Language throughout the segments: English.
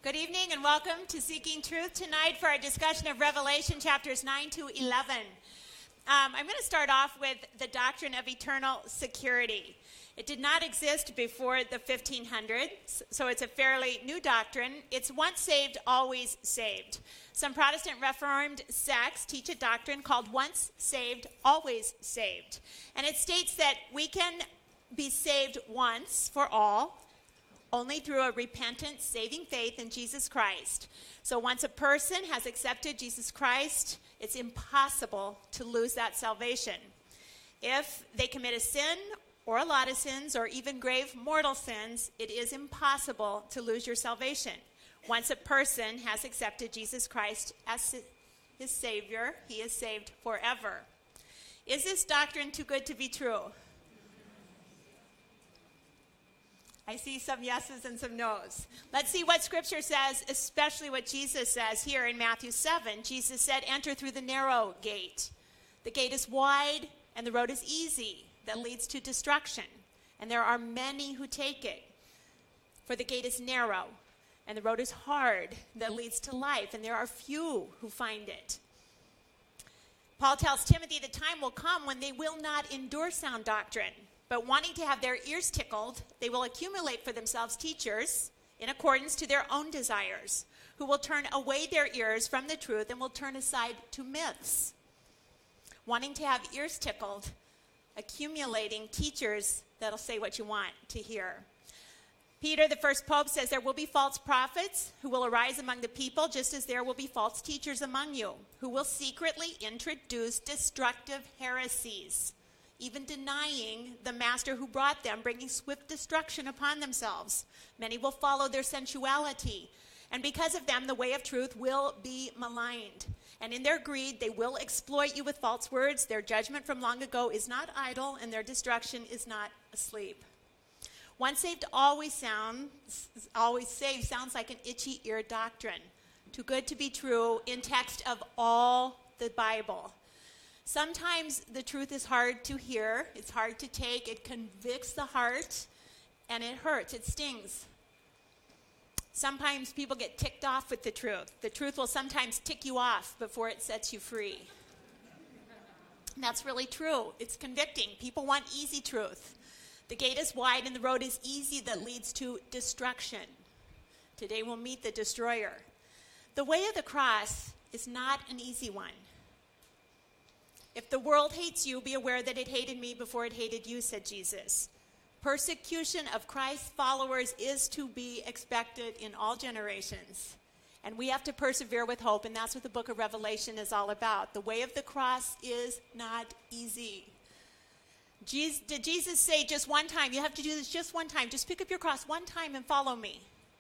Good evening and welcome to Seeking Truth tonight for our discussion of Revelation chapters 9 to 11. I'm going to start off with the doctrine of eternal security. It did not exist before the 1500s, so it's a fairly new doctrine. It's once saved, always saved. Some Protestant Reformed sects teach a doctrine called once saved, always saved. And it states that we can be saved once for all, only through a repentant, saving faith in Jesus Christ. So once a person has accepted Jesus Christ, it's impossible to lose that salvation. If they commit a sin or a lot of sins or even grave mortal sins, it is impossible to lose your salvation. Once a person has accepted Jesus Christ as his Savior, he is saved forever. Is this doctrine too good to be true? I see some yeses and some nos. Let's see what Scripture says, especially what Jesus says here in Matthew 7. Jesus said, enter through the narrow gate. The gate is wide and the road is easy that leads to destruction. And there are many who take it. For the gate is narrow and the road is hard that leads to life. And there are few who find it. Paul tells Timothy the time will come when they will not endure sound doctrine. But wanting to have their ears tickled, they will accumulate for themselves teachers in accordance to their own desires, who will turn away their ears from the truth and will turn aside to myths. Wanting to have ears tickled, accumulating teachers that'll say what you want to hear. Peter, the first pope, says there will be false prophets who will arise among the people, just as there will be false teachers among you, who will secretly introduce destructive heresies, even denying the master who brought them, bringing swift destruction upon themselves. Many will follow their sensuality, and because of them, the way of truth will be maligned. And in their greed, they will exploit you with false words. Their judgment from long ago is not idle, and their destruction is not asleep. Once saved, always saved sounds like an itchy ear doctrine. Too good to be true in text of all the Bible. Sometimes the truth is hard to hear, it's hard to take, it convicts the heart, and it hurts, it stings. Sometimes people get ticked off with the truth. The truth will sometimes tick you off before it sets you free. And that's really true. It's convicting. People want easy truth. The gate is wide and the road is easy that leads to destruction. Today we'll meet the destroyer. The way of the cross is not an easy one. If the world hates you, be aware that it hated me before it hated you, said Jesus. Persecution of Christ's followers is to be expected in all generations. And we have to persevere with hope, and that's what the book of Revelation is all about. The way of the cross is not easy. Did Jesus say just one time, you have to do this just one time, just pick up your cross one time and follow me?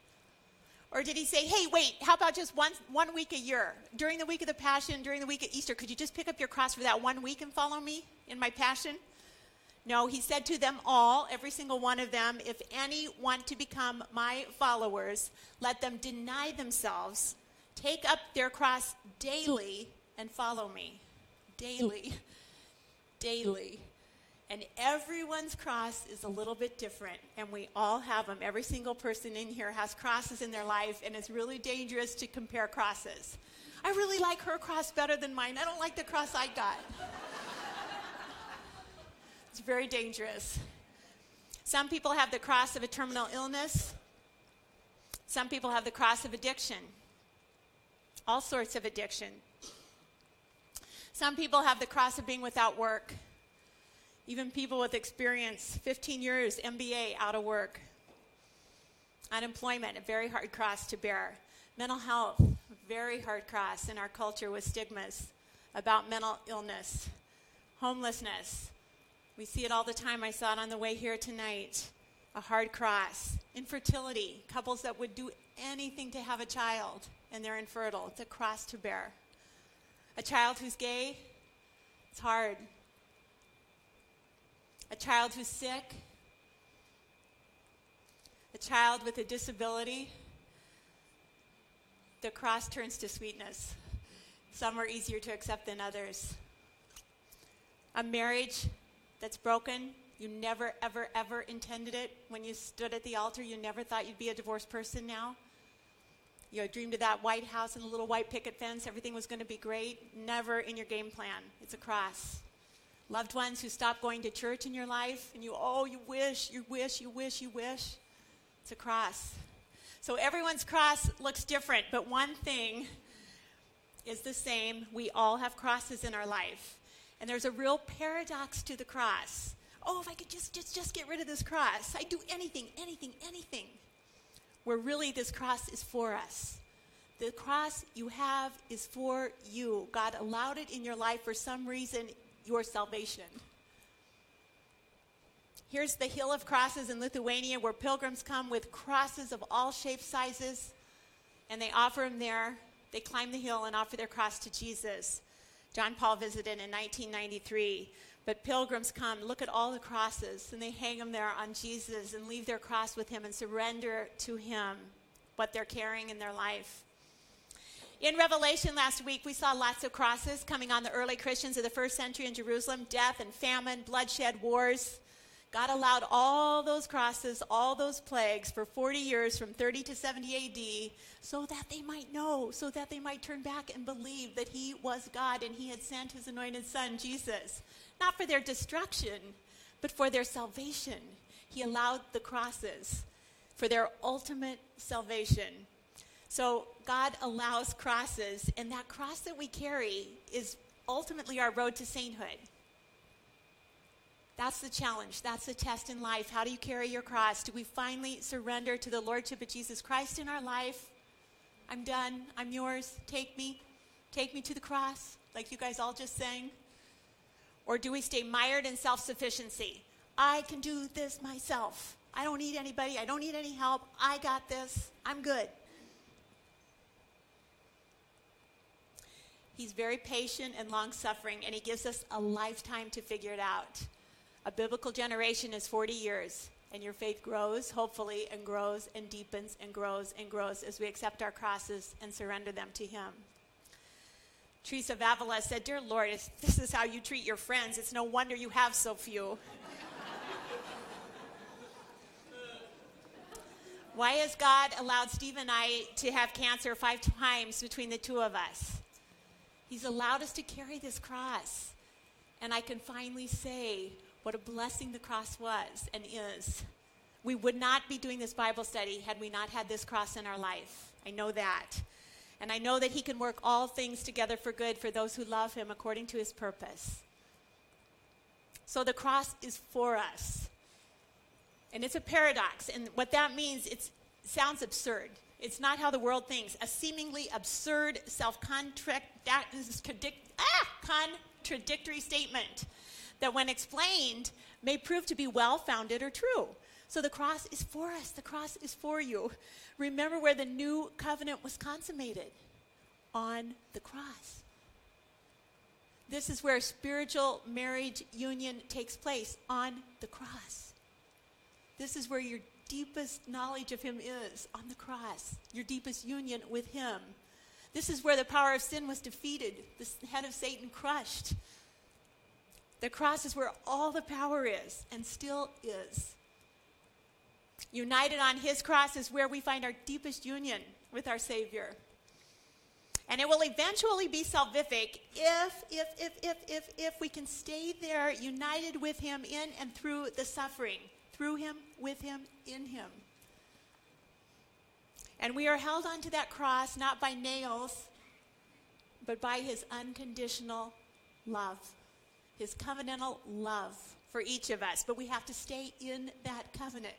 Or did he say, hey, wait, how about just one week a year? During the week of the Passion, during the week of Easter, could you just pick up your cross for that 1 week and follow me in my Passion? No, he said to them all, every single one of them, if any want to become my followers, let them deny themselves, take up their cross daily, and follow me. Daily. Daily. And everyone's cross is a little bit different, and we all have them. Every single person in here has crosses in their life, and it's really dangerous to compare crosses. I really like her cross better than mine. I don't like the cross I got. It's very dangerous. Some people have the cross of a terminal illness. Some people have the cross of addiction. All sorts of addiction. Some people have the cross of being without work. Even people with experience, 15 years, MBA, out of work. Unemployment, a very hard cross to bear. Mental health, a very hard cross in our culture with stigmas about mental illness. Homelessness, we see it all the time. I saw it on the way here tonight. A hard cross. Infertility, couples that would do anything to have a child, and they're infertile. It's a cross to bear. A child who's gay, it's hard. A child who's sick, a child with a disability, the cross turns to sweetness. Some are easier to accept than others. A marriage that's broken, you never, ever, ever intended it. When you stood at the altar, you never thought you'd be a divorced person now. You dreamed of that White House and a little white picket fence. Everything was going to be great. Never in your game plan. It's a cross. Loved ones who stop going to church in your life, and you wish. It's a cross. So everyone's cross looks different, but one thing is the same. We all have crosses in our life. And there's a real paradox to the cross. Oh, if I could just get rid of this cross. I'd do anything. Where really this cross is for us. The cross you have is for you. God allowed it in your life for some reason, your salvation. Here's the Hill of Crosses in Lithuania, where pilgrims come with crosses of all shapes, sizes, and they offer them there. They climb the hill and offer their cross to Jesus. John Paul visited in 1993. But pilgrims come, look at all the crosses, and they hang them there on Jesus and leave their cross with him and surrender to him what they're carrying in their life. In Revelation last week, we saw lots of crosses coming on the early Christians of the first century in Jerusalem. Death and famine, bloodshed, wars. God allowed all those crosses, all those plagues for 40 years from 30 to 70 AD so that they might know, so that they might turn back and believe that he was God and he had sent his anointed son, Jesus. Not for their destruction, but for their salvation. He allowed the crosses for their ultimate salvation. So God allows crosses, and that cross that we carry is ultimately our road to sainthood. That's the challenge. That's the test in life. How do you carry your cross? Do we finally surrender to the lordship of Jesus Christ in our life? I'm done. I'm yours. Take me. Take me to the cross, like you guys all just sang. Or do we stay mired in self-sufficiency? I can do this myself. I don't need anybody. I don't need any help. I got this. I'm good. He's very patient and long-suffering, and he gives us a lifetime to figure it out. A biblical generation is 40 years, and your faith grows, hopefully, and grows and deepens and grows as we accept our crosses and surrender them to him. Teresa of Avila said, "Dear Lord, if this is how you treat your friends, it's no wonder you have so few." Why has God allowed Steve and I to have cancer 5 times between the two of us? He's allowed us to carry this cross. And I can finally say what a blessing the cross was and is. We would not be doing this Bible study had we not had this cross in our life. I know that. And I know that he can work all things together for good for those who love him according to his purpose. So the cross is for us. And it's a paradox. And what that means, it sounds absurd. It's not how the world thinks. A seemingly absurd, contradictory statement that when explained may prove to be well-founded or true. So the cross is for us. The cross is for you. Remember where the new covenant was consummated? On the cross. This is where spiritual marriage union takes place, on the cross. This is where your deepest knowledge of him is, on the cross. Your deepest union with him. This is where the power of sin was defeated, the head of Satan crushed. The cross is where all the power is, and still is. United on his cross is where we find our deepest union with our Savior. And it will eventually be salvific if we can stay there united with him in and through the suffering. Through him, with him, in him. And we are held onto that cross not by nails, but by his unconditional love. His covenantal love for each of us. But we have to stay in that covenant.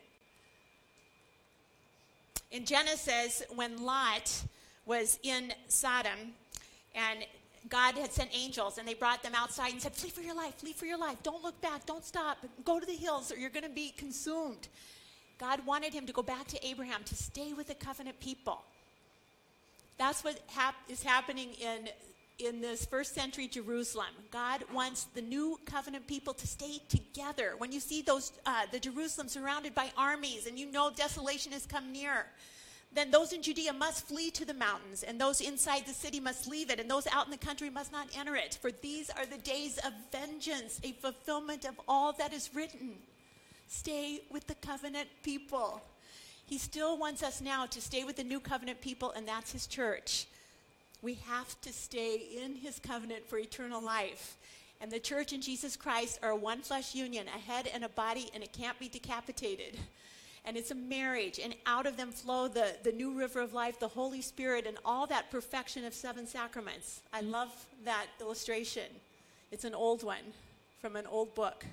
In Genesis, when Lot was in Sodom, and God had sent angels, and they brought them outside and said, flee for your life, don't look back, don't stop, go to the hills or you're going to be consumed. God wanted him to go back to Abraham, to stay with the covenant people. That's what is happening in this first century Jerusalem. God wants the new covenant people to stay together. When you see the Jerusalem surrounded by armies and you know desolation has come near, then those in Judea must flee to the mountains, and those inside the city must leave it, and those out in the country must not enter it. For these are the days of vengeance, a fulfillment of all that is written. Stay with the covenant people. He still wants us now to stay with the new covenant people, and that's his church. We have to stay in his covenant for eternal life. And the church and Jesus Christ are a one flesh union, a head and a body, and it can't be decapitated. And it's a marriage, and out of them flow the new river of life, the Holy Spirit, and all that perfection of 7 sacraments. I love that illustration. It's an old one from an old book.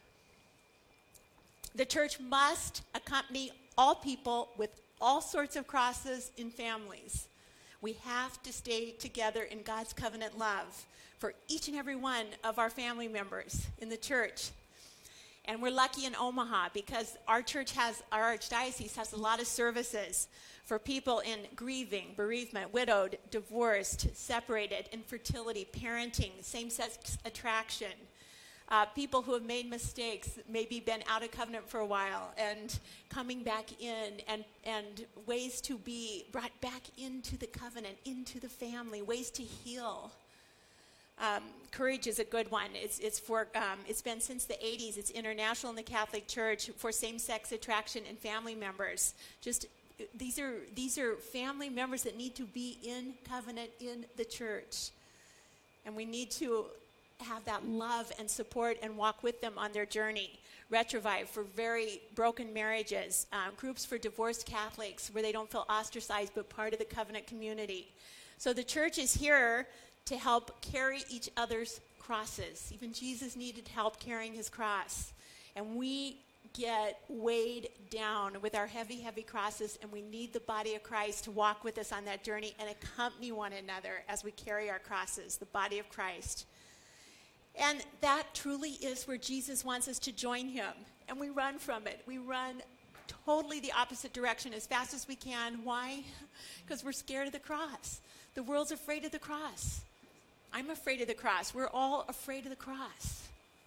The church must accompany all people with all sorts of crosses in families. We have to stay together in God's covenant love for each and every one of our family members in the church. And we're lucky in Omaha because our archdiocese has a lot of services for people in grieving, bereavement, widowed, divorced, separated, infertility, parenting, same-sex attraction, people who have made mistakes, maybe been out of covenant for a while, and coming back in, and ways to be brought back into the covenant, into the family, ways to heal. Courage is a good one. It's been since the 80s. It's international in the Catholic Church for same-sex attraction and family members. These are family members that need to be in covenant in the church, and we need to have that love and support and walk with them on their journey. Retrovive for very broken marriages, groups for divorced Catholics where they don't feel ostracized but part of the covenant community. So the church is here to help carry each other's crosses. Even Jesus needed help carrying his cross. And we get weighed down with our heavy, heavy crosses, and we need the body of Christ to walk with us on that journey and accompany one another as we carry our crosses, the body of Christ. And that truly is where Jesus wants us to join him. And we run from it. We run totally the opposite direction as fast as we can. Why? Because we're scared of the cross. The world's afraid of the cross. I'm afraid of the cross. We're all afraid of the cross.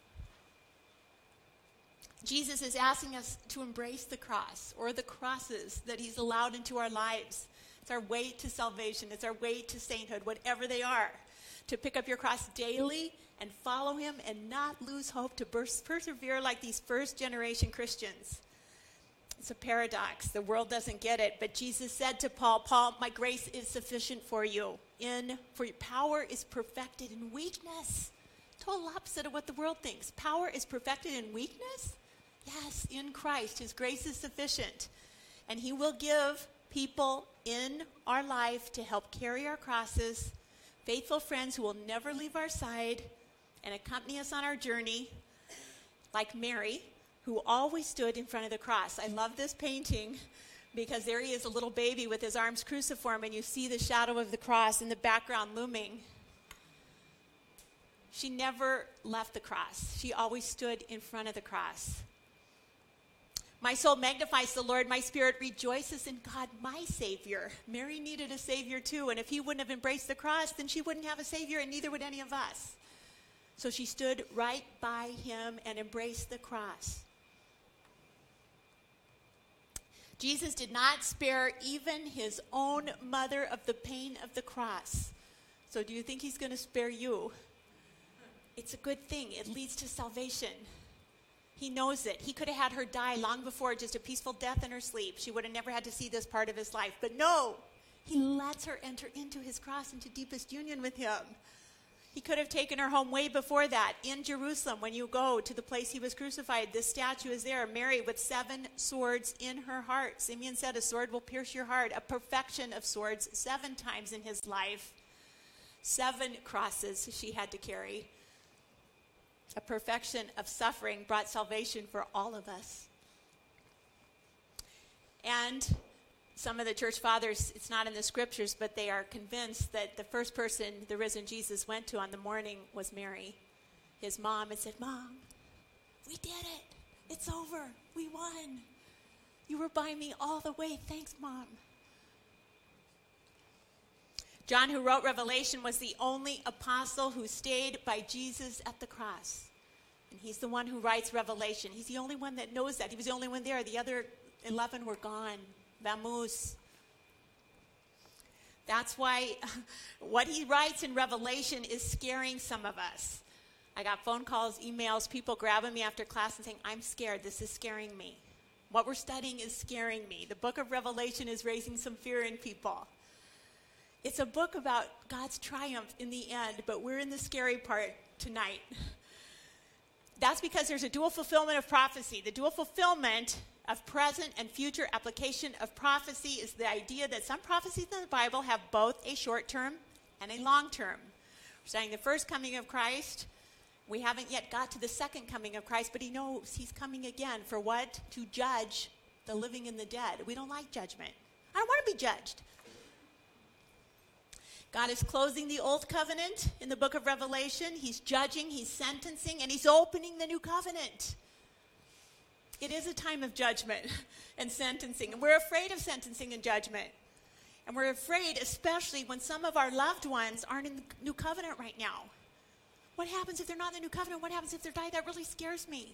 Jesus is asking us to embrace the cross, or the crosses that he's allowed into our lives. It's our way to salvation. It's our way to sainthood, whatever they are. To pick up your cross daily and follow him and not lose hope, to persevere like these first-generation Christians. It's a paradox. The world doesn't get it, but Jesus said to Paul, "Paul, my grace is sufficient for you. For your power is perfected in weakness." Total opposite of what the world thinks. Power is perfected in weakness? Yes, in Christ. His grace is sufficient. And he will give people in our life to help carry our crosses, faithful friends who will never leave our side and accompany us on our journey, like Mary, who always stood in front of the cross. I love this painting because there he is, a little baby with his arms cruciform, and you see the shadow of the cross in the background looming. She never left the cross. She always stood in front of the cross. My soul magnifies the Lord. My spirit rejoices in God, my Savior. Mary needed a Savior too, and if he wouldn't have embraced the cross, then she wouldn't have a Savior, and neither would any of us. So she stood right by him and embraced the cross. Jesus did not spare even his own mother of the pain of the cross. So do you think he's going to spare you? It's a good thing. It leads to salvation. He knows it. He could have had her die long before, just a peaceful death in her sleep. She would have never had to see this part of his life. But no, he lets her enter into his cross, into deepest union with him. He could have taken her home way before that. In Jerusalem, when you go to the place he was crucified, this statue is there, Mary with 7 swords in her heart. Simeon said, a sword will pierce your heart. A perfection of swords 7 times in his life. 7 crosses she had to carry. A perfection of suffering brought salvation for all of us. And some of the church fathers, it's not in the scriptures, but they are convinced that the first person the risen Jesus went to on the morning was Mary, his mom, and said, "Mom, we did it. It's over. We won. You were by me all the way. Thanks, Mom." John, who wrote Revelation, was the only apostle who stayed by Jesus at the cross. And he's the one who writes Revelation. He's the only one that knows that. He was the only one there. The other 11 were gone. Vamoose. That's why what he writes in Revelation is scaring some of us. I got phone calls, emails, people grabbing me after class and saying, "I'm scared. This is scaring me." What we're studying is scaring me. The book of Revelation is raising some fear in people. It's a book about God's triumph in the end, but we're in the scary part tonight. That's because there's a dual fulfillment of prophecy. The dual fulfillment of present and future application of prophecy is the idea that some prophecies in the Bible have both a short term and a long term. We're studying the first coming of Christ. We haven't yet got to the second coming of Christ, but he knows he's coming again for what? To judge the living and the dead. We don't like judgment. I don't want to be judged. God is closing the old covenant in the book of Revelation. He's judging, he's sentencing, and he's opening the new covenant. It is a time of judgment and sentencing. And we're afraid of sentencing and judgment. And we're afraid, especially when some of our loved ones aren't in the new covenant right now. What happens if they're not in the new covenant? What happens if they're dying? That really scares me.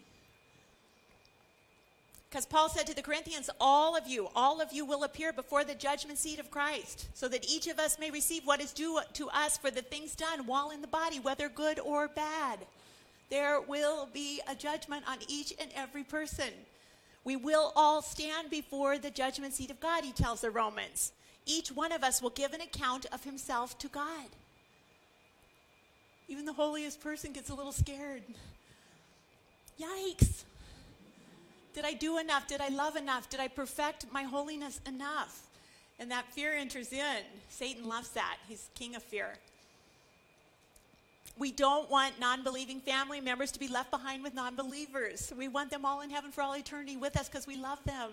Because Paul said to the Corinthians, all of you will appear before the judgment seat of Christ, so that each of us may receive what is due to us for the things done while in the body, whether good or bad. There will be a judgment on each and every person. We will all stand before the judgment seat of God, he tells the Romans. Each one of us will give an account of himself to God. Even the holiest person gets a little scared. Yikes. Did I do enough? Did I love enough? Did I perfect my holiness enough? And that fear enters in. Satan loves that. He's king of fear. We don't want non-believing family members to be left behind with non-believers. We want them all in heaven for all eternity with us because we love them.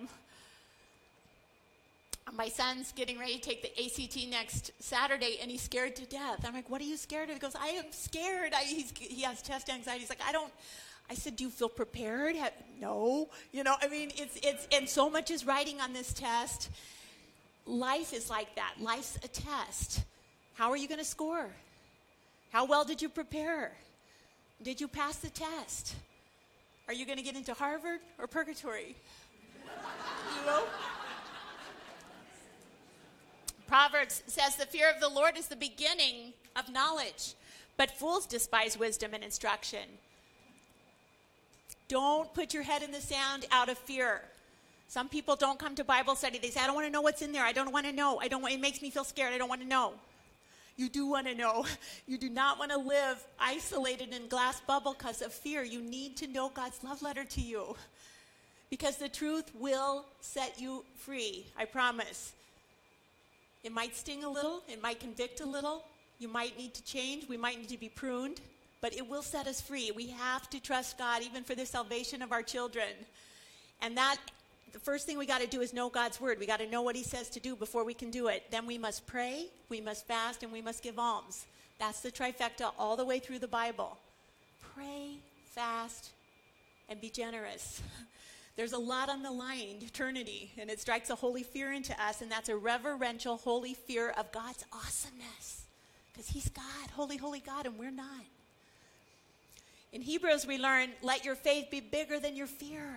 My son's getting ready to take the ACT next Saturday, and he's scared to death. I'm like, what are you scared of? He goes, I am scared. He has test anxiety. He's like, I said, do you feel prepared? No. And so much is writing on this test. Life is like that. Life's a test. How are you going to score? How well did you prepare? Did you pass the test? Are you going to get into Harvard or purgatory? Proverbs says the fear of the Lord is the beginning of knowledge, but fools despise wisdom and instruction. Don't put your head in the sand out of fear. Some people don't come to Bible study. They say, I don't want to know what's in there. I don't want to know. It makes me feel scared. I don't want to know. You do want to know. You do not want to live isolated in a glass bubble because of fear. You need to know God's love letter to you, because the truth will set you free. I promise. It might sting a little. It might convict a little. You might need to change. We might need to be pruned. But it will set us free. We have to trust God even for the salvation of our children. And the first thing we got to do is know God's word. We got to know what he says to do before we can do it. Then we must pray, we must fast, and we must give alms. That's the trifecta all the way through the Bible. Pray, fast, and be generous. There's a lot on the line, eternity, and it strikes a holy fear into us, and that's a reverential, holy fear of God's awesomeness. Because he's God, holy, holy God, and we're not. In Hebrews, we learn, let your faith be bigger than your fear.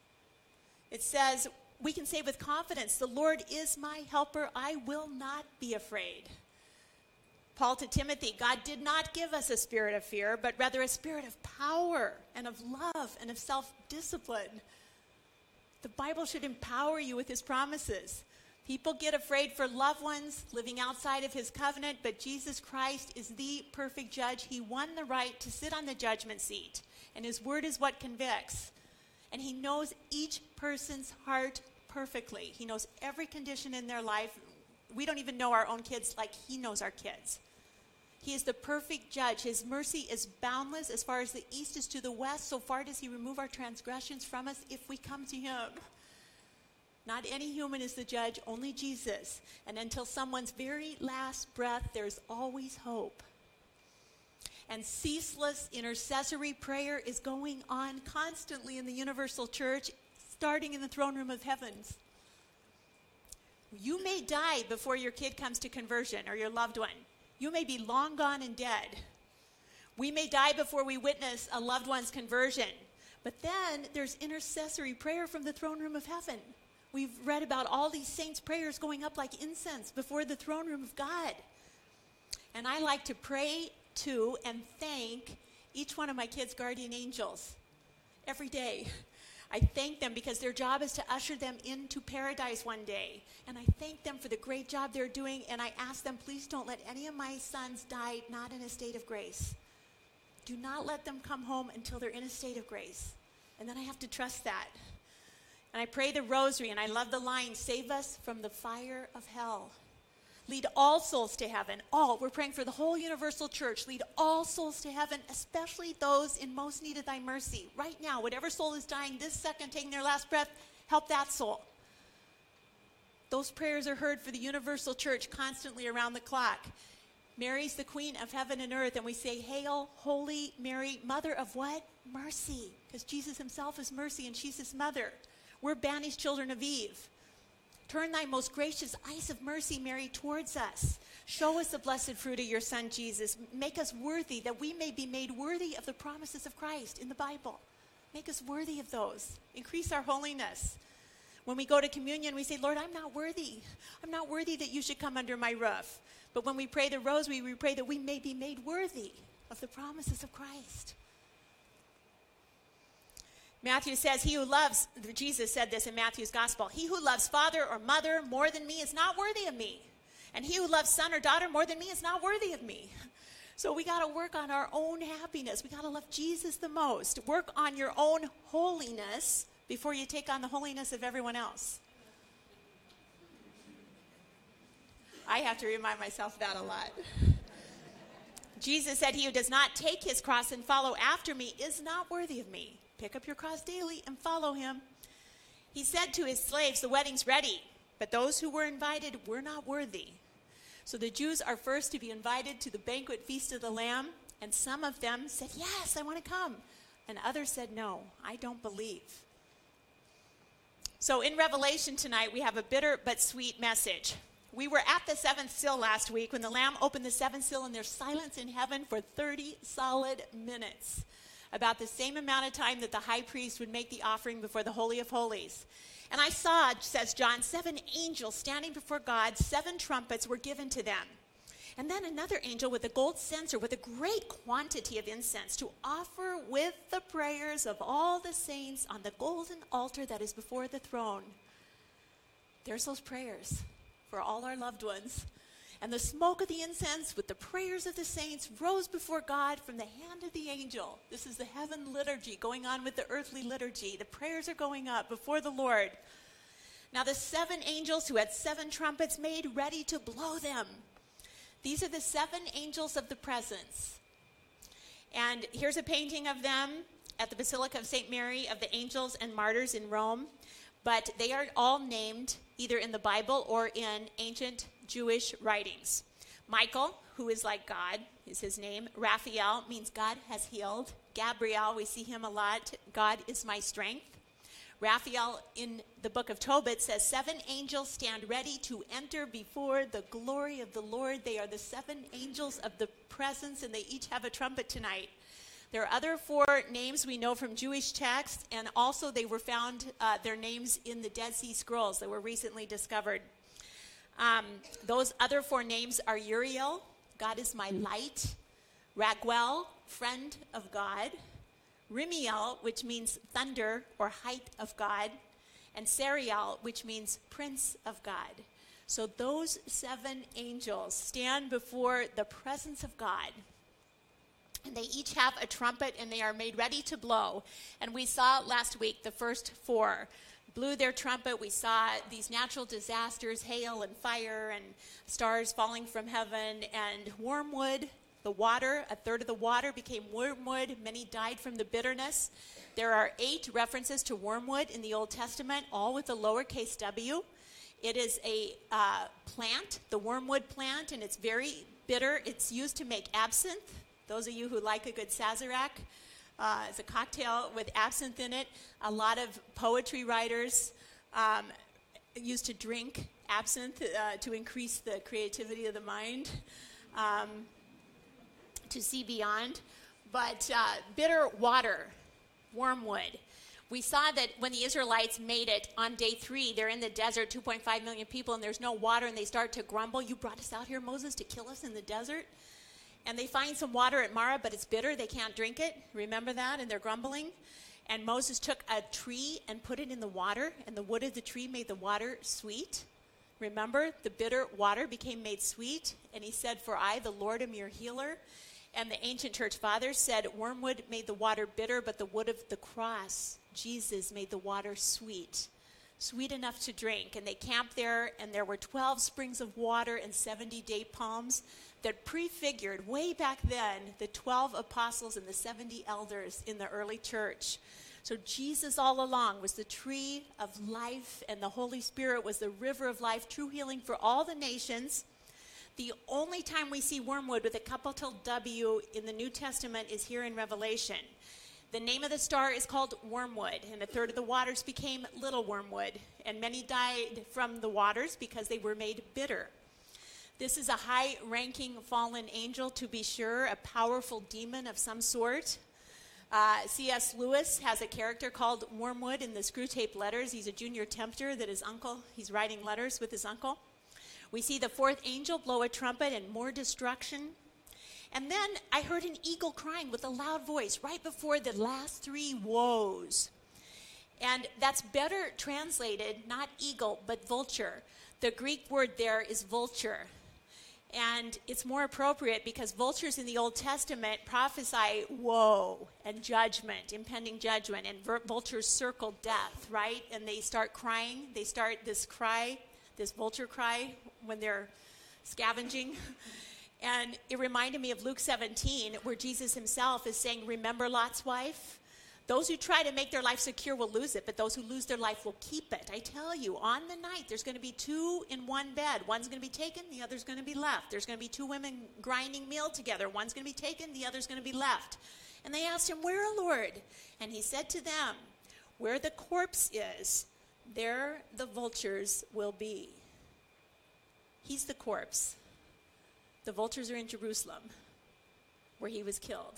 It says, we can say with confidence, the Lord is my helper. I will not be afraid. Paul to Timothy, God did not give us a spirit of fear, but rather a spirit of power and of love and of self-discipline. The Bible should empower you with his promises. People get afraid for loved ones living outside of his covenant, but Jesus Christ is the perfect judge. He won the right to sit on the judgment seat, and his word is what convicts. And he knows each person's heart perfectly. He knows every condition in their life. We don't even know our own kids like he knows our kids. He is the perfect judge. His mercy is boundless. As far as the east is to the west, so far does he remove our transgressions from us if we come to him. Not any human is the judge, only Jesus. And until someone's very last breath, there's always hope. And ceaseless intercessory prayer is going on constantly in the universal church, starting in the throne room of heavens. You may die before your kid comes to conversion or your loved one. You may be long gone and dead. We may die before we witness a loved one's conversion. But then there's intercessory prayer from the throne room of heaven. We've read about all these saints' prayers going up like incense before the throne room of God. And I like to pray to and thank each one of my kids' guardian angels every day. I thank them because their job is to usher them into paradise one day. And I thank them for the great job they're doing. And I ask them, please don't let any of my sons die not in a state of grace. Do not let them come home until they're in a state of grace. And then I have to trust that. And I pray the rosary, and I love the line, save us from the fire of hell. Lead all souls to heaven. All. We're praying for the whole universal church. Lead all souls to heaven, especially those in most need of thy mercy. Right now, whatever soul is dying this second, taking their last breath, help that soul. Those prayers are heard for the universal church constantly around the clock. Mary's the queen of heaven and earth, and we say, Hail, Holy Mary, mother of what? Mercy. Because Jesus himself is mercy, and she's his mother. We're banished children of Eve. Turn thy most gracious eyes of mercy, Mary, towards us. Show us the blessed fruit of your Son, Jesus. Make us worthy, that we may be made worthy of the promises of Christ in the Bible. Make us worthy of those. Increase our holiness. When we go to communion, we say, Lord, I'm not worthy. I'm not worthy that you should come under my roof. But when we pray the rosary, we pray that we may be made worthy of the promises of Christ. Matthew says, he who loves, Jesus said this in Matthew's gospel, he who loves father or mother more than me is not worthy of me. And he who loves son or daughter more than me is not worthy of me. So we got to work on our own happiness. We got to love Jesus the most. Work on your own holiness before you take on the holiness of everyone else. I have to remind myself that a lot. Jesus said, he who does not take his cross and follow after me is not worthy of me. Pick up your cross daily and follow him. He said to his slaves, the wedding's ready, but those who were invited were not worthy. So the Jews are first to be invited to the banquet feast of the Lamb, and some of them said, yes, I want to come. And others said, no, I don't believe. So in Revelation tonight, we have a bitter but sweet message. We were at the seventh seal last week when the Lamb opened the seventh seal, and there's silence in heaven for 30 solid minutes. About the same amount of time that the high priest would make the offering before the Holy of Holies. And I saw, says John, 7 angels standing before God. 7 trumpets were given to them. And then another angel with a gold censer with a great quantity of incense to offer with the prayers of all the saints on the golden altar that is before the throne. There's those prayers for all our loved ones. And the smoke of the incense with the prayers of the saints rose before God from the hand of the angel. This is the heaven liturgy going on with the earthly liturgy. The prayers are going up before the Lord. Now the 7 angels who had 7 trumpets made ready to blow them. These are the 7 angels of the presence. And here's a painting of them at the Basilica of St. Mary of the angels and martyrs in Rome. But they are all named either in the Bible or in ancient Jewish writings. Michael, who is like God, is his name. Raphael means God has healed. Gabriel, we see him a lot. God is my strength. Raphael in the book of Tobit says 7 angels stand ready to enter before the glory of the Lord. They are the 7 angels of the presence, and they each have a trumpet tonight. There are other 4 names we know from Jewish texts, and also they were found, their names in the Dead Sea Scrolls that were recently discovered. Those other 4 names are Uriel, God is my light, Raguel, friend of God, Rimiel, which means thunder or height of God, and Sariel, which means prince of God. So those 7 angels stand before the presence of God. And they each have a trumpet, and they are made ready to blow. And we saw last week the first 4 blew their trumpet. We saw these natural disasters, hail and fire and stars falling from heaven, and wormwood, the water. A third of the water became wormwood. Many died from the bitterness. There are 8 references to wormwood in the Old Testament, all with a lowercase w. It is a plant, the wormwood plant, and it's very bitter. It's used to make absinthe. Those of you who like a good Sazerac, it's a cocktail with absinthe in it. A lot of poetry writers used to drink absinthe to increase the creativity of the mind, to see beyond. But bitter water, wormwood. We saw that when the Israelites made it on day 3, they're in the desert, 2.5 million people, and there's no water, and they start to grumble. You brought us out here, Moses, to kill us in the desert? And they find some water at Marah, but it's bitter. They can't drink it. Remember that? And they're grumbling. And Moses took a tree and put it in the water, and the wood of the tree made the water sweet. Remember, the bitter water became made sweet. And he said, for I, the Lord, am your healer. And the ancient church fathers said wormwood made the water bitter, but the wood of the cross, Jesus, made the water sweet. Sweet enough to drink. And they camped there, and there were 12 springs of water and 70 date palms that prefigured way back then the 12 apostles and the 70 elders in the early church. So Jesus all along was the tree of life, and the Holy Spirit was the river of life, true healing for all the nations. The only time we see wormwood with a capital W in the New Testament is here in Revelation. The name of the star is called wormwood, and a third of the waters became little wormwood, and many died from the waters because they were made bitter. This is a high-ranking fallen angel, to be sure, a powerful demon of some sort. C.S. Lewis has a character called Wormwood in the Screwtape Letters. He's a junior tempter that his uncle, he's writing letters with his uncle. We see the fourth angel blow a trumpet and more destruction. And then I heard an eagle crying with a loud voice right before the last three woes. And that's better translated, not eagle, but vulture. The Greek word there is vulture. And it's more appropriate because vultures in the Old Testament prophesy woe and judgment, impending judgment, and vultures circle death, right? And they start crying. They start this cry, this vulture cry, when they're scavenging. And it reminded me of Luke 17, where Jesus himself is saying, remember Lot's wife? Those who try to make their life secure will lose it, but those who lose their life will keep it. I tell you, on the night, there's going to be two in one bed. One's going to be taken, the other's going to be left. There's going to be two women grinding meal together. One's going to be taken, the other's going to be left. And they asked him, where, Lord? And he said to them, where the corpse is, there the vultures will be. He's the corpse. The vultures are in Jerusalem, where he was killed.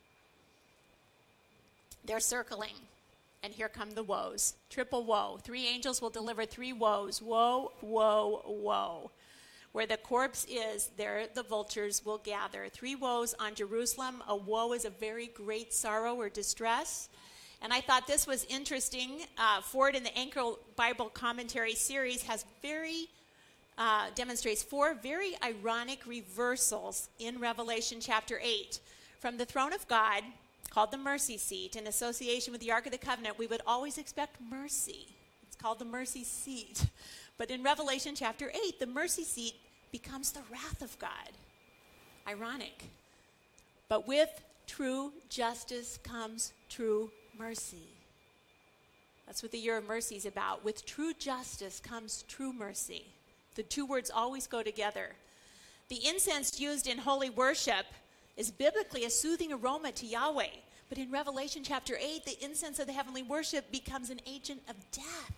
They're circling, and here come the woes. Triple woe. 3 angels will deliver 3 woes. Woe, woe, woe. Where the corpse is, there the vultures will gather. 3 woes on Jerusalem. A woe is a very great sorrow or distress. And I thought this was interesting. Ford in the Anchor Bible Commentary series has demonstrates 4 very ironic reversals in Revelation chapter 8. From the throne of God, called the mercy seat, in association with the Ark of the Covenant, we would always expect mercy. It's called the mercy seat. But in Revelation chapter 8, the mercy seat becomes the wrath of God. Ironic. But with true justice comes true mercy. That's what the year of mercy is about. With true justice comes true mercy. The 2 words always go together. The incense used in holy worship is biblically a soothing aroma to Yahweh. But in Revelation chapter 8, the incense of the heavenly worship becomes an agent of death.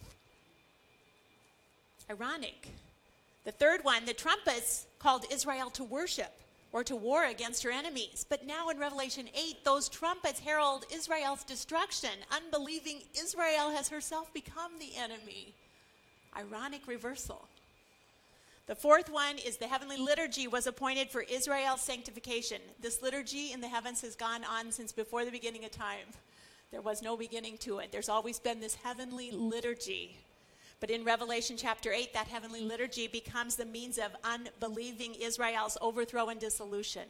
Ironic. The third one, the trumpets called Israel to worship or to war against her enemies. But now in Revelation 8, those trumpets herald Israel's destruction. Unbelieving Israel has herself become the enemy. Ironic reversal. The fourth one is the heavenly liturgy was appointed for Israel's sanctification. This liturgy in the heavens has gone on since before the beginning of time. There was no beginning to it. There's always been this heavenly liturgy. But in Revelation chapter 8, that heavenly liturgy becomes the means of unbelieving Israel's overthrow and dissolution.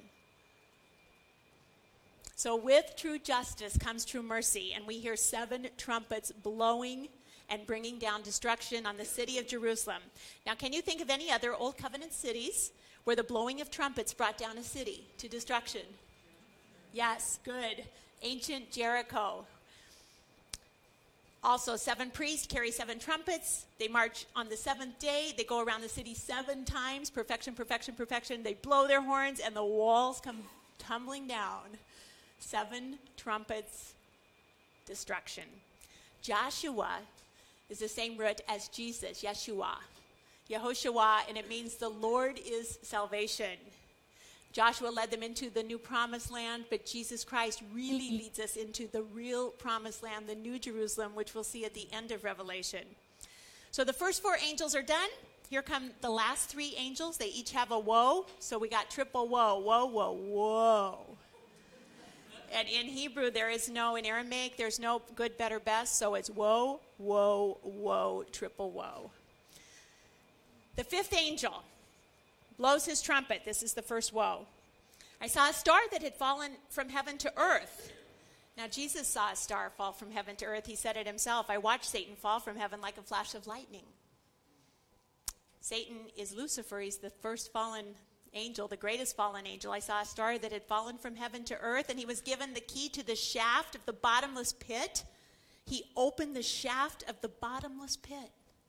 So with true justice comes true mercy, and we hear 7 trumpets blowing and bringing down destruction on the city of Jerusalem. Now, can you think of any other Old Covenant cities where the blowing of trumpets brought down a city to destruction? Yes, good. Ancient Jericho. Also, 7 priests carry 7 trumpets. They march on the 7th day. They go around the city 7 times. Perfection, perfection, perfection. They blow their horns, and the walls come tumbling down. 7 trumpets, destruction. Joshua is the same root as Jesus, Yeshua. Yehoshua, and it means the Lord is salvation. Joshua led them into the new promised land, but Jesus Christ really leads us into the real promised land, the new Jerusalem, which we'll see at the end of Revelation. So the first 4 angels are done. Here come the last 3 angels. They each have a woe. So we got triple woe, woe, woe, woe. And in Hebrew, in Aramaic, there's no good, better, best. So it's woe, woe, woe, triple woe. The fifth angel blows his trumpet. This is the first woe. I saw a star that had fallen from heaven to earth. Now, Jesus saw a star fall from heaven to earth. He said it himself. I watched Satan fall from heaven like a flash of lightning. Satan is Lucifer. He's the first fallen angel, the greatest fallen angel. I saw a star that had fallen from heaven to earth, and he was given the key to the shaft of the bottomless pit. He opened the shaft of the bottomless pit.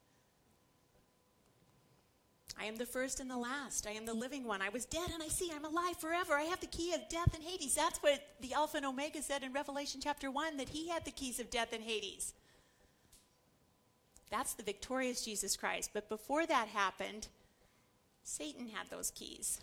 I am the first and the last. I am the living one. I was dead, and I see I'm alive forever. I have the key of death and Hades. That's what the Alpha and Omega said in Revelation chapter 1, that he had the keys of death and Hades. That's the victorious Jesus Christ. But before that happened, Satan had those keys.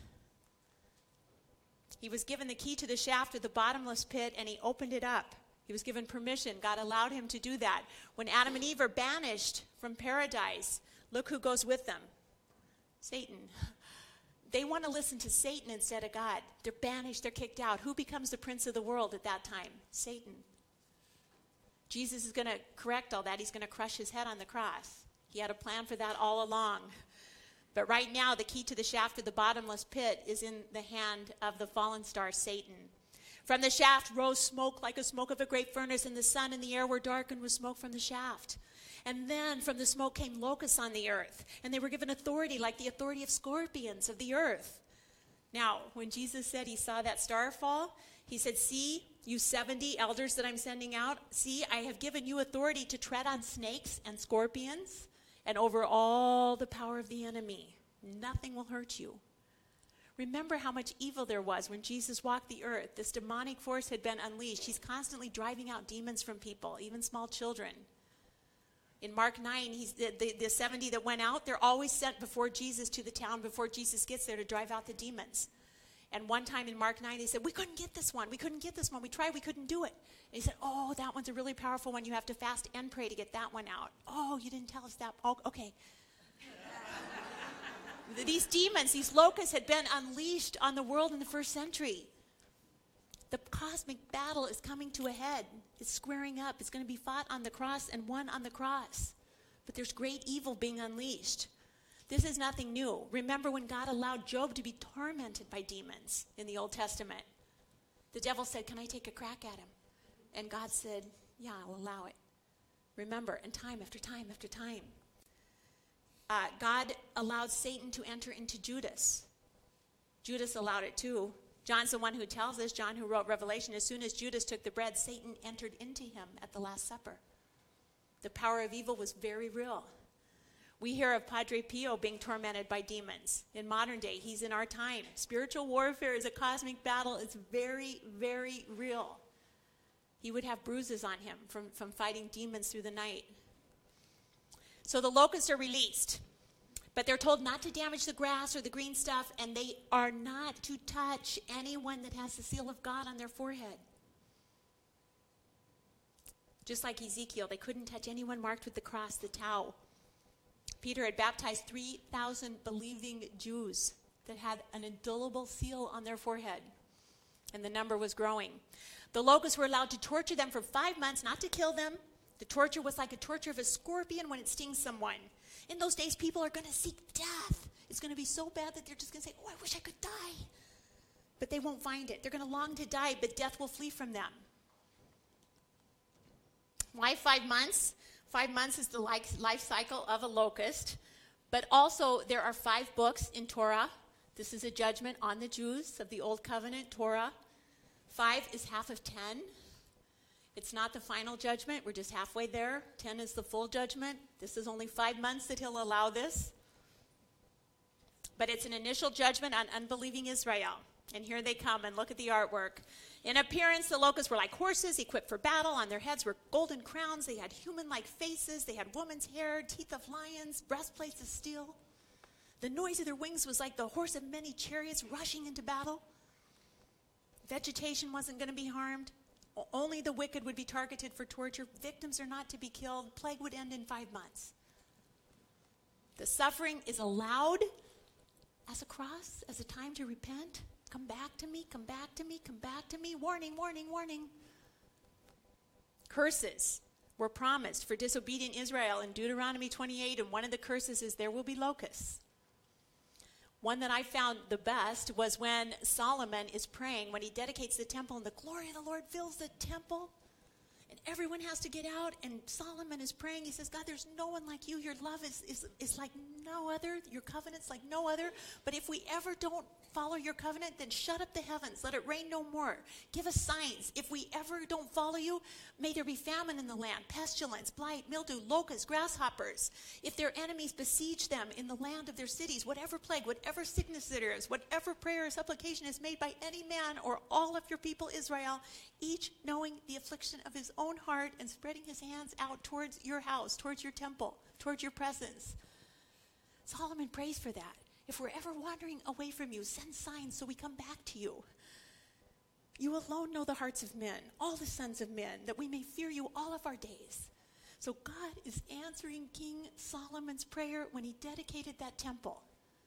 He was given the key to the shaft of the bottomless pit, and he opened it up. He was given permission. God allowed him to do that. When Adam and Eve are banished from paradise, look who goes with them. Satan. They want to listen to Satan instead of God. They're banished. They're kicked out. Who becomes the prince of the world at that time? Satan. Jesus is going to correct all that. He's going to crush his head on the cross. He had a plan for that all along. But right now, the key to the shaft of the bottomless pit is in the hand of the fallen star, Satan. From the shaft rose smoke like a smoke of a great furnace, and the sun and the air were darkened with smoke from the shaft. And then from the smoke came locusts on the earth, and they were given authority like the authority of scorpions of the earth. Now, when Jesus said he saw that star fall, he said, see, you 70 elders that I'm sending out, see, I have given you authority to tread on snakes and scorpions and over all the power of the enemy. Nothing will hurt you. Remember how much evil there was when Jesus walked the earth. This demonic force had been unleashed. He's constantly driving out demons from people, even small children. In Mark 9, the 70 that went out, they're always sent before Jesus to the town before Jesus gets there to drive out the demons. And one time in Mark 9, they said, we couldn't get this one. We couldn't get this one. We tried. We couldn't do it. And he said, oh, that one's a really powerful one. You have to fast and pray to get that one out. Oh, you didn't tell us that. Oh, okay. These demons, these locusts had been unleashed on the world in the first century. The cosmic battle is coming to a head. It's squaring up. It's going to be fought on the cross and won on the cross. But there's great evil being unleashed. This is nothing new. Remember when God allowed Job to be tormented by demons in the Old Testament? The devil said, can I take a crack at him? And God said, yeah, I'll allow it. Remember, and time after time after time. God allowed Satan to enter into Judas. Judas allowed it too. John's the one who tells us, John who wrote Revelation, as soon as Judas took the bread, Satan entered into him at the Last Supper. The power of evil was very real. We hear of Padre Pio being tormented by demons. In modern day, he's in our time. Spiritual warfare is a cosmic battle. It's very, very real. He would have bruises on him from fighting demons through the night. So the locusts are released. But they're told not to damage the grass or the green stuff, and they are not to touch anyone that has the seal of God on their forehead. Just like Ezekiel, they couldn't touch anyone marked with the cross, the tau. Peter had baptized 3,000 believing Jews that had an indelible seal on their forehead, and the number was growing. The locusts were allowed to torture them for 5 months, not to kill them. The torture was like a torture of a scorpion when it stings someone. In those days, people are going to seek death. It's going to be so bad that they're just going to say, oh, I wish I could die. But they won't find it. They're going to long to die, but death will flee from them. Why 5 months? 5 months is the life cycle of a locust. But also, there are 5 books in Torah. This is a judgment on the Jews of the Old Covenant, Torah. 5 is half of 10. It's not the final judgment. We're just halfway there. 10 is the full judgment. This is only 5 months that he'll allow this. But it's an initial judgment on unbelieving Israel. And here they come, and look at the artwork. In appearance, the locusts were like horses equipped for battle. On their heads were golden crowns. They had human-like faces. They had woman's hair, teeth of lions, breastplates of steel. The noise of their wings was like the horse of many chariots rushing into battle. Vegetation wasn't going to be harmed. Only the wicked would be targeted for torture. Victims are not to be killed. Plague would end in 5 months. The suffering is allowed as a cross, as a time to repent. Come back to me, come back to me, come back to me. Warning, warning, warning. Curses were promised for disobedient Israel in Deuteronomy 28, and one of the curses is there will be locusts. One that I found the best was when Solomon is praying, when he dedicates the temple, and the glory of the Lord fills the temple, and everyone has to get out, and Solomon is praying. He says, God, there's no one like you. Your love is like no other. Your covenant's like no other. But if we ever don't follow your covenant, then shut up the heavens. Let it rain no more. Give us signs. If we ever don't follow you, may there be famine in the land, pestilence, blight, mildew, locusts, grasshoppers. If their enemies besiege them in the land of their cities, whatever plague, whatever sickness there is, whatever prayer or supplication is made by any man or all of your people Israel, each knowing the affliction of his own heart and spreading his hands out towards your house, towards your temple, towards your presence. Solomon prays for that. If we're ever wandering away from you, send signs so we come back to you. You alone know the hearts of men, all the sons of men, that we may fear you all of our days. So God is answering King Solomon's prayer when he dedicated that temple.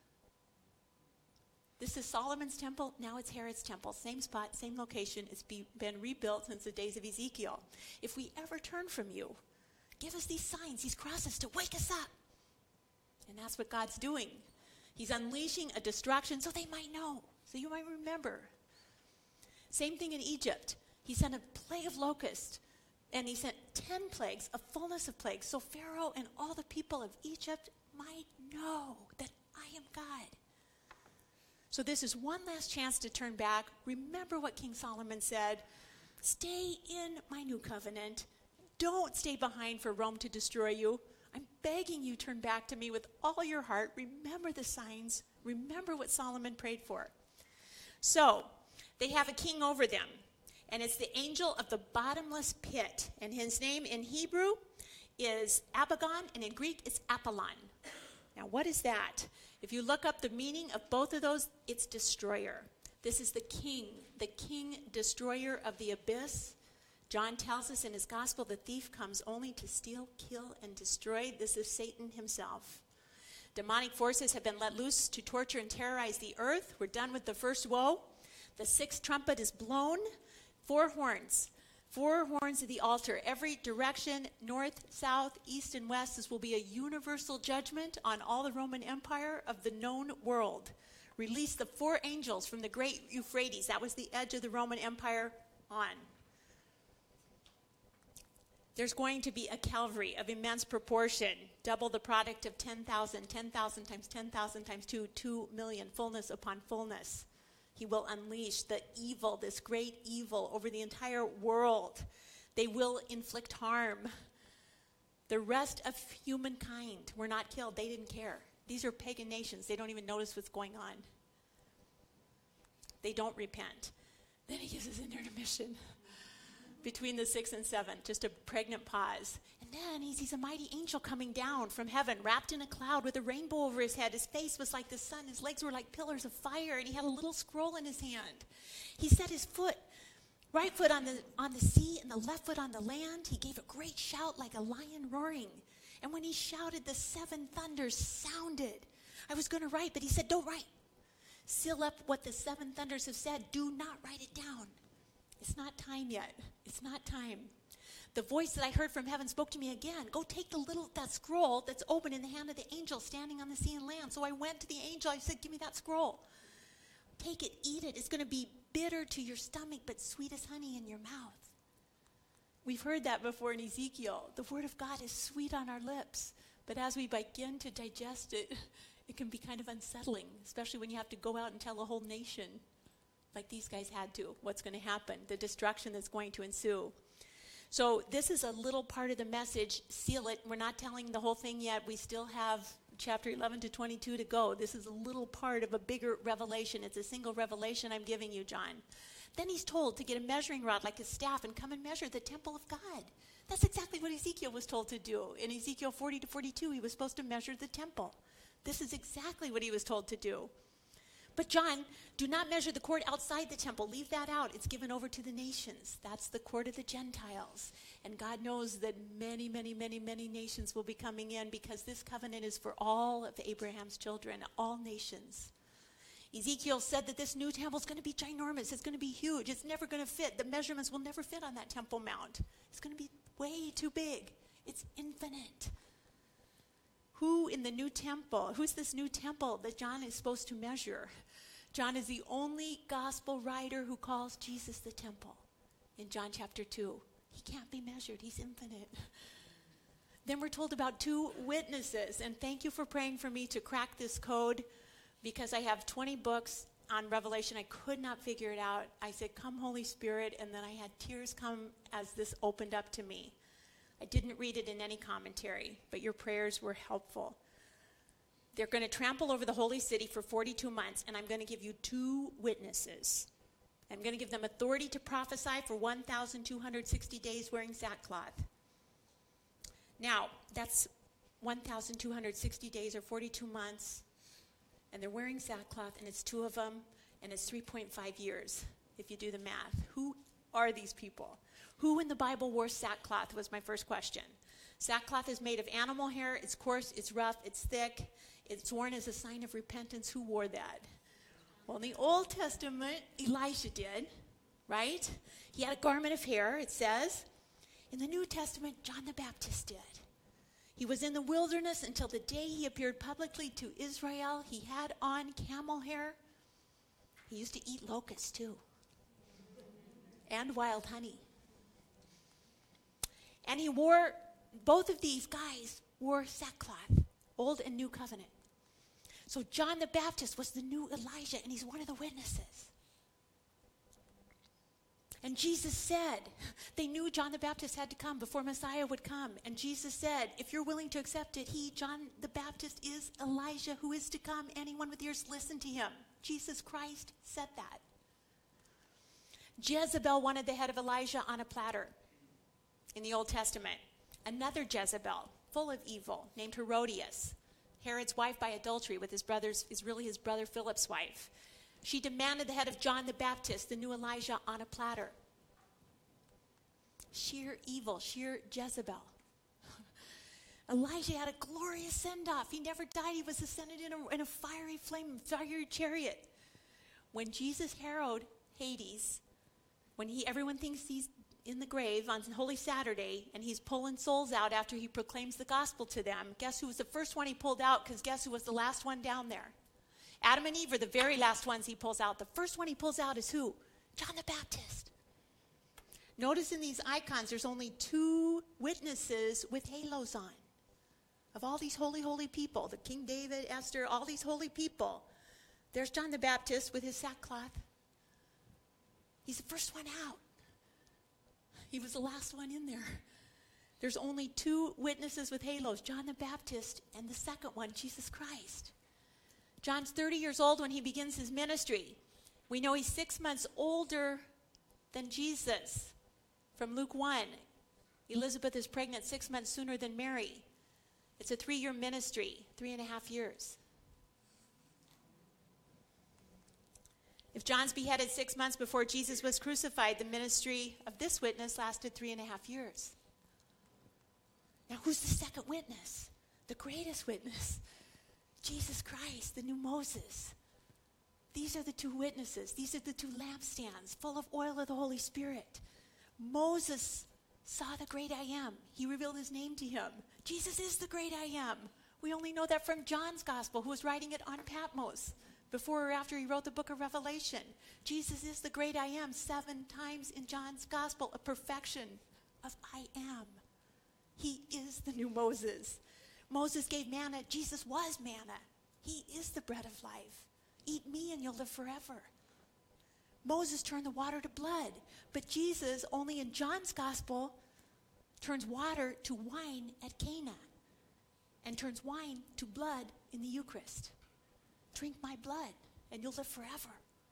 This is Solomon's temple. Now it's Herod's temple. Same spot, same location. It's been rebuilt since the days of Ezekiel. If we ever turn from you, give us these signs, these crosses to wake us up. And that's what God's doing. He's unleashing a destruction so they might know, so you might remember. Same thing in Egypt. He sent a plague of locusts, and he sent 10 plagues, a fullness of plagues, so Pharaoh and all the people of Egypt might know that I am God. So this is one last chance to turn back. Remember what King Solomon said. Stay in my new covenant. Don't stay behind for Rome to destroy you. I'm begging you, turn back to me with all your heart. Remember the signs. Remember what Solomon prayed for. So, they have a king over them, and it's the angel of the bottomless pit. And his name in Hebrew is Abaddon, and in Greek it's Apollon. Now, what is that? If you look up the meaning of both of those, it's destroyer. This is the king destroyer of the abyss. John tells us in his gospel, the thief comes only to steal, kill, and destroy. This is Satan himself. Demonic forces have been let loose to torture and terrorize the earth. We're done with the first woe. The sixth trumpet is blown. 4 horns. 4 horns of the altar. Every direction, north, south, east, and west. This will be a universal judgment on all the Roman Empire of the known world. Release the 4 angels from the great Euphrates. That was the edge of the Roman Empire on. There's going to be a Calvary of immense proportion, double the product of 10,000, 10,000 times 10,000 times 2 million, fullness upon fullness. He will unleash the evil, this great evil, over the entire world. They will inflict harm. The rest of humankind were not killed. They didn't care. These are pagan nations. They don't even notice what's going on. They don't repent. Then he gives us an intermission. Between the 6th and 7th, just a pregnant pause. And then he sees a mighty angel coming down from heaven, wrapped in a cloud with a rainbow over his head. His face was like the sun. His legs were like pillars of fire, and he had a little scroll in his hand. He set his right foot on the sea and the left foot on the land. He gave a great shout like a lion roaring. And when he shouted, the 7 thunders sounded. I was going to write, but he said, don't write. Seal up what the 7 thunders have said. Do not write it down. It's not time yet. It's not time. The voice that I heard from heaven spoke to me again. Go take that scroll that's open in the hand of the angel standing on the sea and land. So I went to the angel. I said, give me that scroll. Take it, eat it. It's going to be bitter to your stomach, but sweet as honey in your mouth. We've heard that before in Ezekiel. The word of God is sweet on our lips. But as we begin to digest it, it can be kind of unsettling, especially when you have to go out and tell a whole nation, like these guys had to, what's going to happen, the destruction that's going to ensue. So this is a little part of the message. Seal it. We're not telling the whole thing yet. We still have chapter 11 to 22 to go. This is a little part of a bigger revelation. It's a single revelation I'm giving you, John. Then he's told to get a measuring rod like a staff and come and measure the temple of God. That's exactly what Ezekiel was told to do. In Ezekiel 40 to 42, he was supposed to measure the temple. This is exactly what he was told to do. But John, do not measure the court outside the temple. Leave that out. It's given over to the nations. That's the court of the Gentiles. And God knows that many, many, many, many nations will be coming in because this covenant is for all of Abraham's children, all nations. Ezekiel said that this new temple is going to be ginormous. It's going to be huge. It's never going to fit. The measurements will never fit on that Temple Mount. It's going to be way too big. It's infinite. Who in the new temple, who's this new temple that John is supposed to measure? John is the only gospel writer who calls Jesus the temple in John chapter 2. He can't be measured. He's infinite. Then we're told about 2 witnesses. And thank you for praying for me to crack this code, because I have 20 books on Revelation. I could not figure it out. I said, come Holy Spirit, and then I had tears come as this opened up to me. I didn't read it in any commentary, but your prayers were helpful. They're going to trample over the holy city for 42 months, and I'm going to give you 2 witnesses. I'm going to give them authority to prophesy for 1,260 days wearing sackcloth. Now, that's 1,260 days or 42 months. And they're wearing sackcloth, and it's 2 of them, and it's 3.5 years, if you do the math. Who are these people? Who in the Bible wore sackcloth was my first question. Sackcloth is made of animal hair. It's coarse, it's rough, it's thick. It's worn as a sign of repentance. Who wore that? Well, in the Old Testament, Elijah did, right? He had a garment of hair, it says. In the New Testament, John the Baptist did. He was in the wilderness until the day he appeared publicly to Israel. He had on camel hair. He used to eat locusts too, and wild honey. And both of these guys wore sackcloth, Old and New Covenant. So John the Baptist was the new Elijah, and he's one of the witnesses. And Jesus said, they knew John the Baptist had to come before Messiah would come. And Jesus said, if you're willing to accept it, John the Baptist, is Elijah who is to come. Anyone with ears, listen to him. Jesus Christ said that. Jezebel wanted the head of Elijah on a platter in the Old Testament. Another Jezebel, full of evil, named Herodias, Herod's wife by adultery with his brother Philip's wife. She demanded the head of John the Baptist, the new Elijah, on a platter. Sheer evil, sheer Jezebel. Elijah had a glorious send-off. He never died. He was ascended in a fiery flame, fiery chariot. When Jesus harrowed Hades, everyone thinks he's in the grave on Holy Saturday, and he's pulling souls out after he proclaims the gospel to them. Guess who was the first one he pulled out? Because guess who was the last one down there? Adam and Eve are the very last ones he pulls out. The first one he pulls out is who? John the Baptist. Notice in these icons, there's only 2 witnesses with halos on. Of all these holy, holy people, the King David, Esther, all these holy people, there's John the Baptist with his sackcloth. He's the first one out. He was the last one in there. There's only 2 witnesses with halos, John the Baptist and the second one, Jesus Christ. John's 30 years old when he begins his ministry. We know he's 6 months older than Jesus. From Luke 1, Elizabeth is pregnant 6 months sooner than Mary. It's a 3-year ministry, 3.5 years. If John's beheaded 6 months before Jesus was crucified, the ministry of this witness lasted 3.5 years. Now, who's the second witness? The greatest witness. Jesus Christ, the new Moses. These are the 2 witnesses. These are the 2 lampstands full of oil of the Holy Spirit. Moses saw the great I am. He revealed his name to him. Jesus is the great I am. We only know that from John's gospel, who was writing it on Patmos before or after he wrote the book of Revelation. Jesus is the great I am 7 times in John's gospel, a perfection of I am. He is the new Moses. Moses gave manna. Jesus was manna. He is the bread of life. Eat me and you'll live forever. Moses turned the water to blood, but Jesus, only in John's gospel, turns water to wine at Cana and turns wine to blood in the Eucharist. Drink my blood and you'll live forever.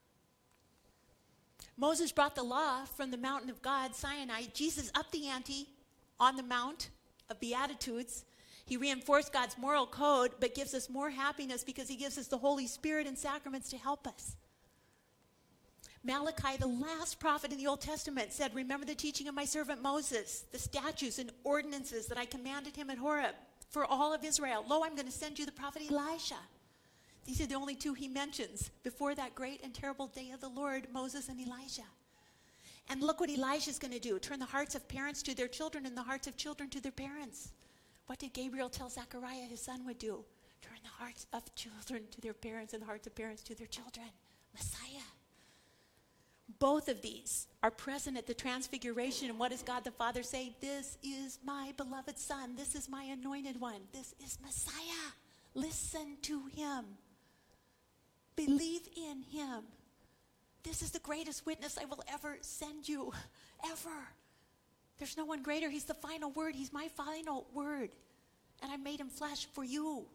Moses brought the law from the mountain of God, Sinai. Jesus upped the ante on the Mount of Beatitudes. He reinforced God's moral code, but gives us more happiness because he gives us the Holy Spirit and sacraments to help us. Malachi, the last prophet in the Old Testament, said, remember the teaching of my servant Moses, the statutes and ordinances that I commanded him at Horeb for all of Israel. Lo, I'm going to send you the prophet Elisha. These are the only two he mentions before that great and terrible day of the Lord, Moses and Elijah. And look what Elijah's going to do. Turn the hearts of parents to their children and the hearts of children to their parents. What did Gabriel tell Zechariah his son would do? Turn the hearts of children to their parents and the hearts of parents to their children. Messiah. Both of these are present at the transfiguration. And what does God the Father say? This is my beloved Son. This is my anointed one. This is Messiah. Listen to him. Believe in him. This is the greatest witness I will ever send you. Ever. There's no one greater. He's the final word. He's my final word. And I made him flesh for you.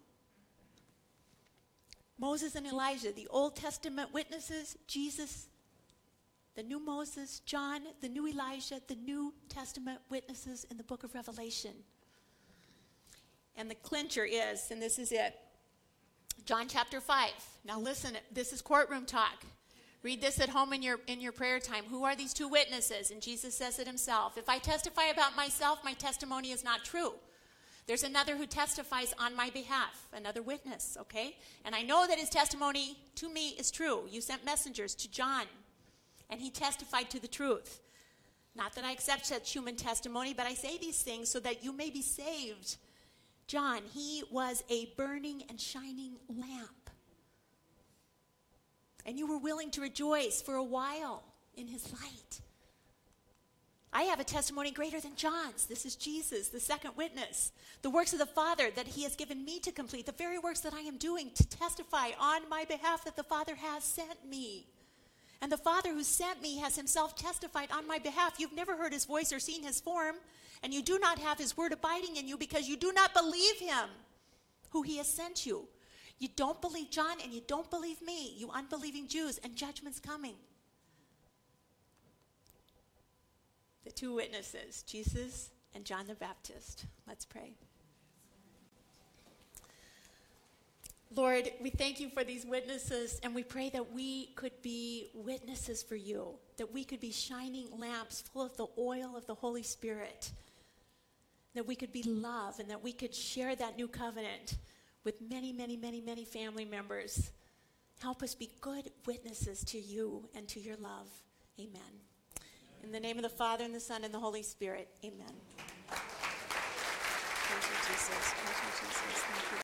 Moses and Elijah, the Old Testament witnesses, Jesus, the new Moses, John, the new Elijah, the New Testament witnesses in the book of Revelation. And the clincher is, and this is it, John chapter 5. Now listen, this is courtroom talk. Read this at home in your prayer time. Who are these two witnesses? And Jesus says it himself. If I testify about myself, my testimony is not true. There's another who testifies on my behalf, another witness, okay? And I know that his testimony to me is true. You sent messengers to John, and he testified to the truth. Not that I accept such human testimony, but I say these things so that you may be saved. John, he was a burning and shining lamp. And you were willing to rejoice for a while in his light. I have a testimony greater than John's. This is Jesus, the second witness. The works of the Father that he has given me to complete, the very works that I am doing to testify on my behalf that the Father has sent me. And the Father who sent me has himself testified on my behalf. You've never heard his voice or seen his form, and you do not have his word abiding in you because you do not believe him who he has sent you. You don't believe John and you don't believe me, you unbelieving Jews, and judgment's coming. The two witnesses, Jesus and John the Baptist. Let's pray. Lord, we thank you for these witnesses, and we pray that we could be witnesses for you, that we could be shining lamps full of the oil of the Holy Spirit, that we could be love, and that we could share that new covenant with many, many, many, many family members. Help us be good witnesses to you and to your love. Amen. In the name of the Father, and the Son, and the Holy Spirit. Amen. Thank you, Jesus. Thank you, Jesus. Thank you.